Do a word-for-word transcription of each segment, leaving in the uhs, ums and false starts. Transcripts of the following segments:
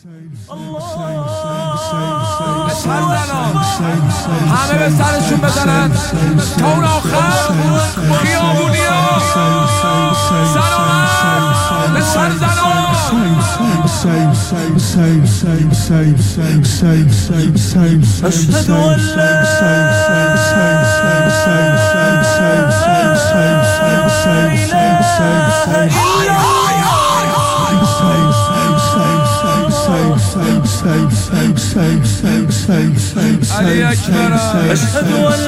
همه به سرشون بزنن تا اون آخر خیابونی ها زنان به سر زنان اشهد ان علی اکبر اشهد ان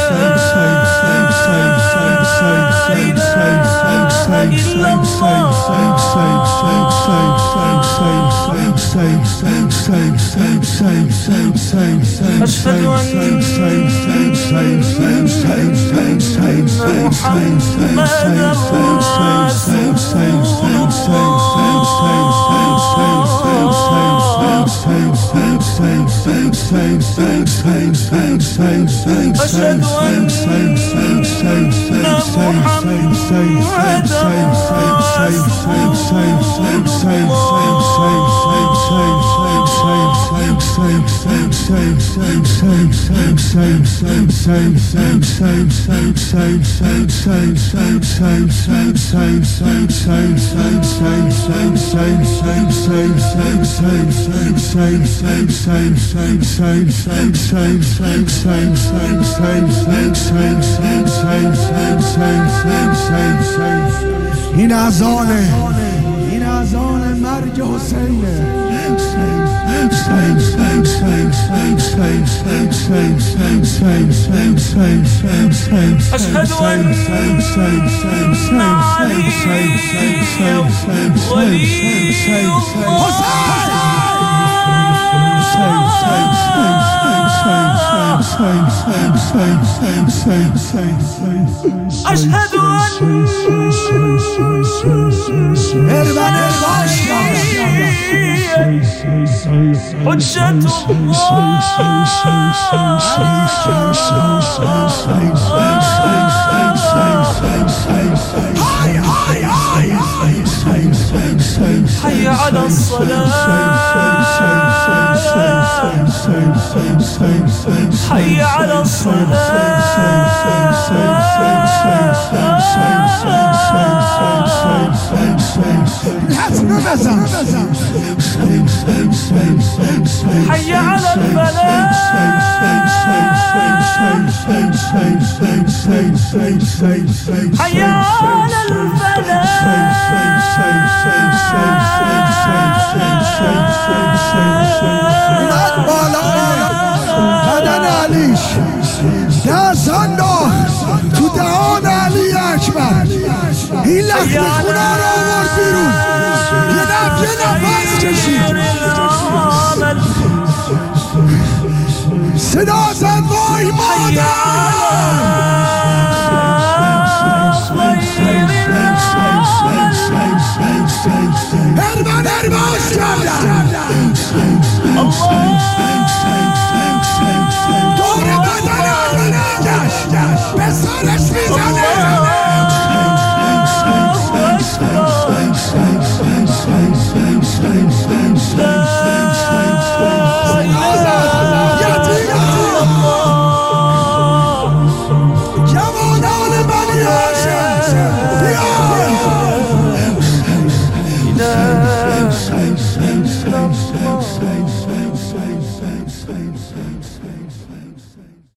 این اذانه این اذان مرگ حسینه اشهد ان اشهد حجت حي على الصلاة حي على الصلاة حي على الفلاح حي على الفلاح بدن علیش دست انداخت تو دهان علی اکبر این لخت خونه رو آورد بیرون یه نفس یه نفس کشید صدا زد وای مادر هرمان هرماش کردن دور بدن آمنش به سرش میزنه جوانان بنی هاشم بیار